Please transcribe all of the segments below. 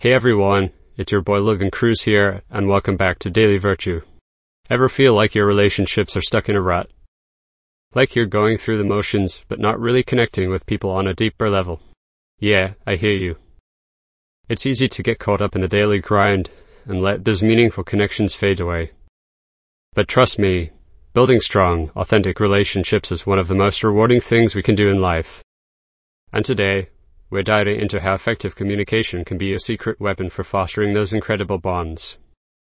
Hey everyone, it's your boy Logan Cruz here, and welcome back to Daily Virtue. Ever feel like your relationships are stuck in a rut? Like you're going through the motions, but not really connecting with people on a deeper level? Yeah, I hear you. It's easy to get caught up in the daily grind and let those meaningful connections fade away. But trust me, building strong, authentic relationships is one of the most rewarding things we can do in life. And today, we're diving into how effective communication can be a secret weapon for fostering those incredible bonds.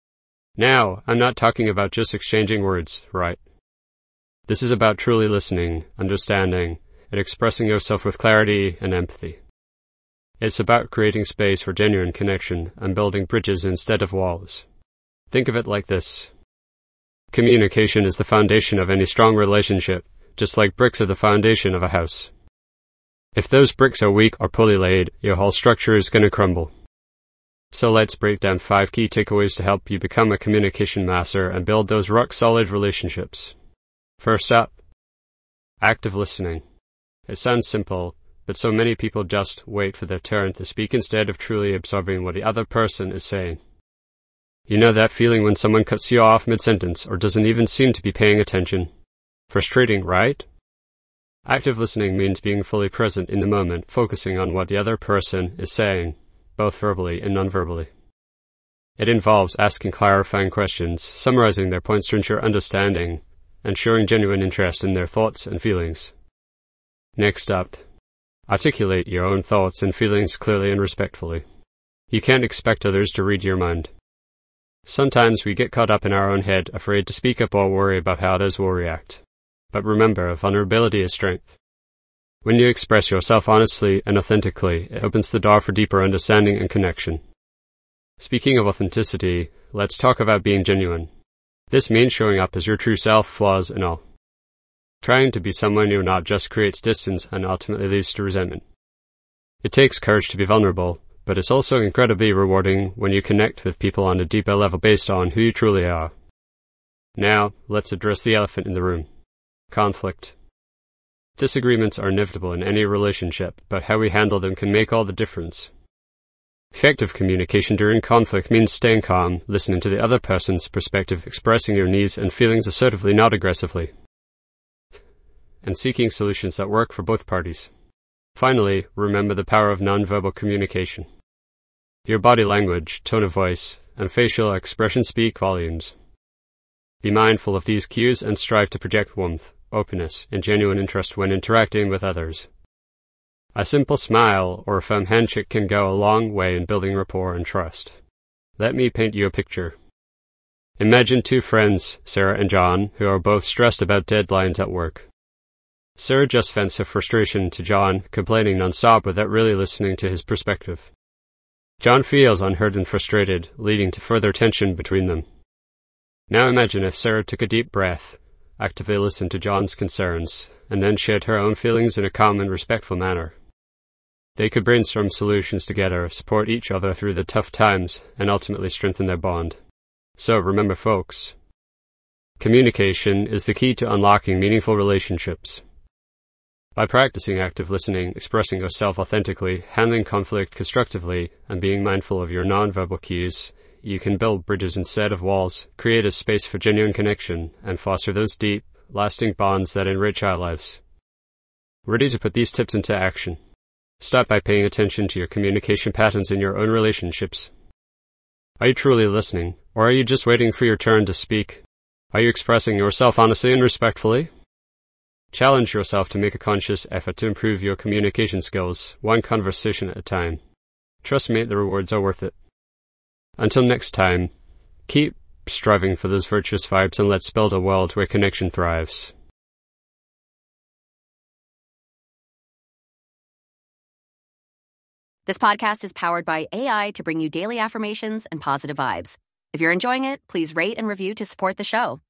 Now, I'm not talking about just exchanging words, right? This is about truly listening, understanding, and expressing yourself with clarity and empathy. It's about creating space for genuine connection and building bridges instead of walls. Think of it like this. Communication is the foundation of any strong relationship, just like bricks are the foundation of a house. If those bricks are weak or poorly laid, your whole structure is going to crumble. So let's break down 5 key takeaways to help you become a communication master and build those rock-solid relationships. First up, active listening. It sounds simple, but so many people just wait for their turn to speak instead of truly absorbing what the other person is saying. You know that feeling when someone cuts you off mid-sentence or doesn't even seem to be paying attention? Frustrating, right? Active listening means being fully present in the moment, focusing on what the other person is saying, both verbally and non-verbally. It involves asking clarifying questions, summarizing their points to ensure understanding, and showing genuine interest in their thoughts and feelings. Next up, articulate your own thoughts and feelings clearly and respectfully. You can't expect others to read your mind. Sometimes we get caught up in our own head, afraid to speak up or worry about how others will react. But remember, vulnerability is strength. When you express yourself honestly and authentically, it opens the door for deeper understanding and connection. Speaking of authenticity, let's talk about being genuine. This means showing up as your true self, flaws and all. Trying to be someone you're not just creates distance and ultimately leads to resentment. It takes courage to be vulnerable, but it's also incredibly rewarding when you connect with people on a deeper level based on who you truly are. Now, let's address the elephant in the room. Conflict. Disagreements are inevitable in any relationship, but how we handle them can make all the difference. Effective communication during conflict means staying calm, listening to the other person's perspective, expressing your needs and feelings assertively, not aggressively, and seeking solutions that work for both parties. Finally, remember the power of nonverbal communication. Your body language, tone of voice, and facial expression speak volumes. Be mindful of these cues and strive to project warmth, openness, and genuine interest when interacting with others. A simple smile or a firm handshake can go a long way in building rapport and trust. Let me paint you a picture. Imagine 2 friends, Sarah and John, who are both stressed about deadlines at work. Sarah just vents her frustration to John, complaining non-stop without really listening to his perspective. John feels unheard and frustrated, leading to further tension between them. Now imagine if Sarah took a deep breath, actively listened to John's concerns, and then shared her own feelings in a calm and respectful manner. They could brainstorm solutions together, support each other through the tough times, and ultimately strengthen their bond. So remember folks, communication is the key to unlocking meaningful relationships. By practicing active listening, expressing yourself authentically, handling conflict constructively, and being mindful of your nonverbal cues, you can build bridges instead of walls, create a space for genuine connection, and foster those deep, lasting bonds that enrich our lives. Ready to put these tips into action? Start by paying attention to your communication patterns in your own relationships. Are you truly listening, or are you just waiting for your turn to speak? Are you expressing yourself honestly and respectfully? Challenge yourself to make a conscious effort to improve your communication skills, one conversation at a time. Trust me, the rewards are worth it. Until next time, keep striving for those virtuous vibes and let's build a world where connection thrives. This podcast is powered by AI to bring you daily affirmations and positive vibes. If you're enjoying it, please rate and review to support the show.